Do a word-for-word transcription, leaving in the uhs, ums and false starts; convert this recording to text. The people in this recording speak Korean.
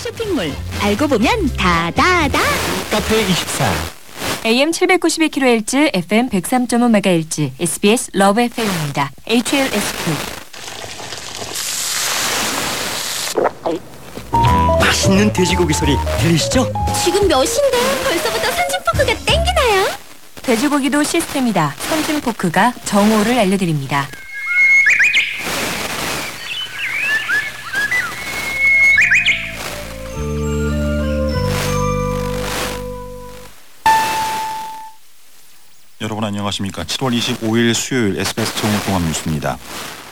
쇼핑몰. 알고 보면 다다다. 카페 이십사. 에이엠 칠백구십이 킬로헤르츠, 에프엠 백삼 점 오 메가헤르츠, 에스비에스 러브 에프엠입니다. 에이치엘에스큐. 맛있는 돼지고기 소리 들리시죠? 지금 몇 시인데 벌써부터 선진포크가 땡기나요? 돼지고기도 시스템이다. 선진포크가 정오를 알려드립니다. 여러분 안녕하십니까. 칠월 이십오일 수요일 에스비에스 정오통합 뉴스입니다.